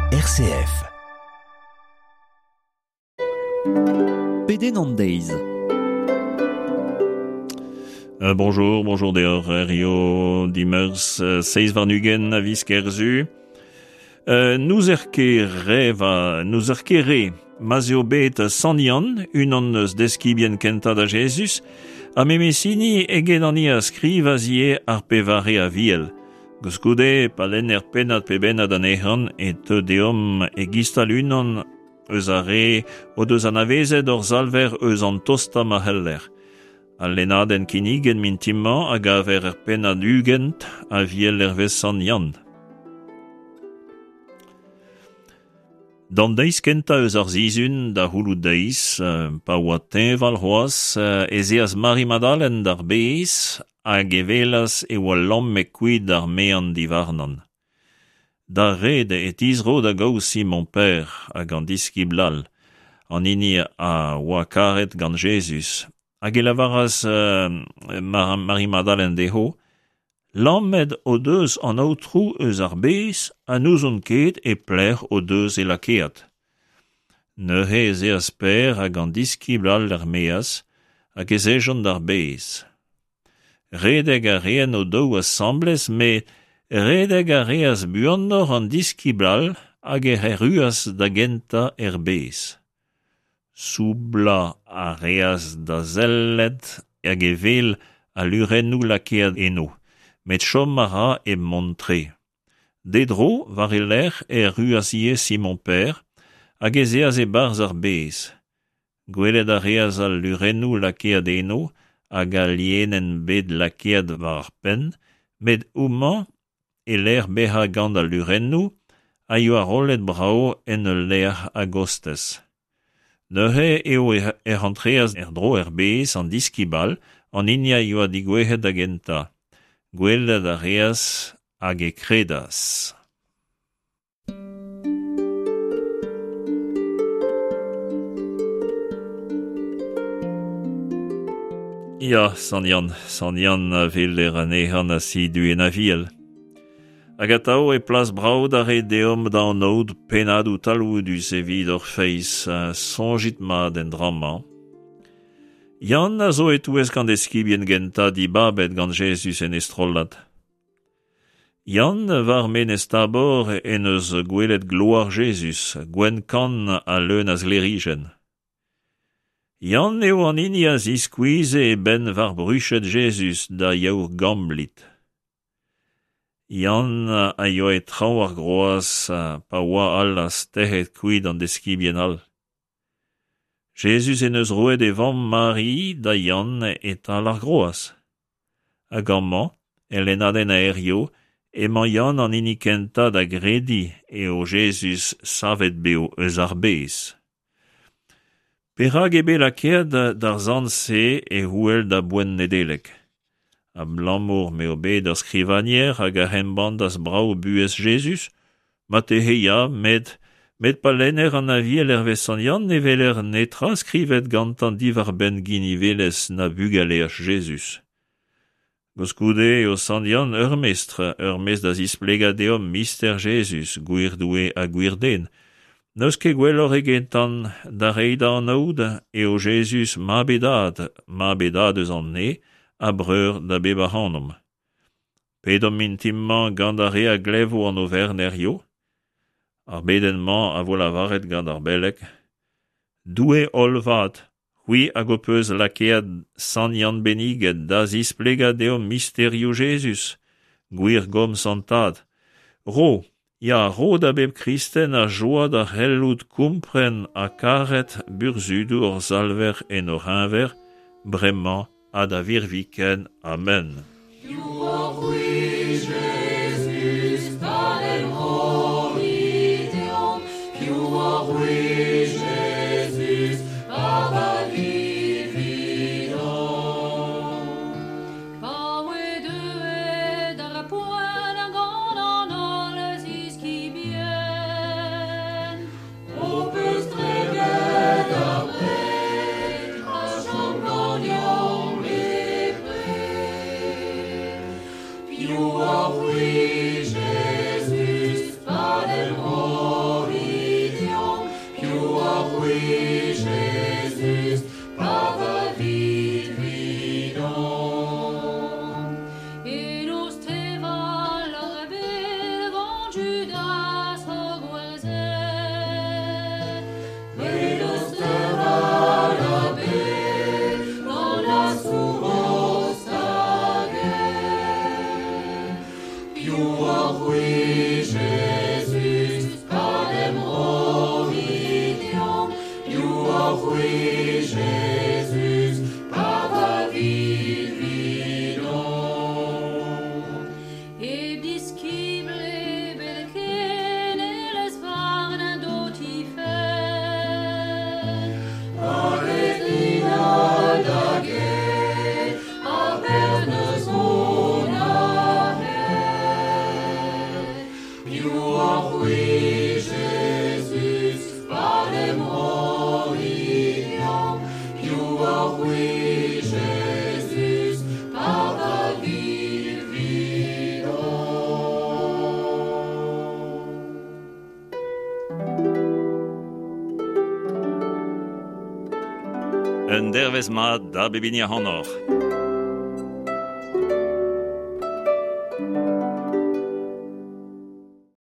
RCF. Pédénandeiz. Bonjour dehors, Rio Dimmers, 6 varnugen a viskerzu. Nous erkere mazio bet sanian, unan eus deskibien kenta da Jesus, a memesini egenani a skrivazie ar pevare a viel. Goskude palen penat pebenat an ehan et deom egistal unan eus are o deus anavezet ur zalver eus an tosta ma heller. Al lenaden kinigen mintimman hag a ver penat ugent a viel ervezan Yann. Dan deiz kenta eus ar zizun da houlout deiz, pa oa teñval c'hoaz, ezeaz Mari Madalen d'ar bez, hag evelas e oa lam me kuit d'ar mean divarnan. Da red et izro da gaosi mon père hag an diskiblal, an ini a oa karet gant Jesus, hag e lavaras Mari Madalen deho, lammed o deus an outrou eus ar bez, a nouzon ket e pler o deus e lakeat. Neuze ezeaz per hag an diskiblal er meaz, hag ezejon d'ar bez. Redeg a rean o dou assemblez, me redeg a reaz buannor an diskiblal hag ruas da genta bez. Soubla a reaz da zellet hag vel a lurennou lakeat eno, met chom mara e montre. Dedro var e ler ruas ie Simon père, hag ezeaz e barz ar bez. Gwelet a reaz al lurennou lakeat eno, hag a lienen bet lakeat war pen, met ouman e ler beha gant al lurennou, a yo a rollet brao en ler a gostez. Neuze eo rentreaz dro bez an diskibal, an inia yo a digwehet da genta. Gwelet a reaz hag e kredas. Ja, Sanyan a vel an ehan a siduen a viel. Hag atao e plas braud a re deom da an oud penad ou taloudus evit ur feiz sonjit ma den drama. Yann a zo etouez gant eskibien genta di babet gant Jesus en estrollat. Yann var men estabor en eus gwelet gloar Jesus, gwen kan a leun az lerigen. Yann eo an ini a ziskouize e ben var bruchet Jesus da yaour gamblit. Yann a yo e trao ar groaz pa oa all a stehet kuit an deskibien all. Jesus en eus roet e vamm Mari da Yann et al ar groaz. Hag amman, elenaden a erio, emañ Yann an ini kenta da gredi eo Jesus savet beo eus ar bez. Perag ebe lakeat d'ar zanse e houel da boen nedelek. A blamour me obe d'ar skrivanier hag a hemband as brao buez Jesus, ma te heia met palener an aviel ervezan Yann e veler netra skrivet gantan divar ben gini velez na bugaleach Jesus. Goskude eo san Yann ur mestre da zisplega deom mister Jesus, gwir doue a gwir den. Neus ket gwellor egentan da reida an oud eo Jesus ma bedad eus an ne a breur da beba hanom. Pedom mintimman gant a re a glevo an overnerio, ar bedenman a vo lavaret gant ar belek. Doue olvat, hui hag o peus lakeat san Yann beniget da zisplega deom misterio Jesus, gwir gom santad. Ro da beb kristen a joa da hellout kumpren a karet burzudou ur zalver en ur hinver, bremañ a da virviken. Amen. You Un dervez mat da bebinia honor.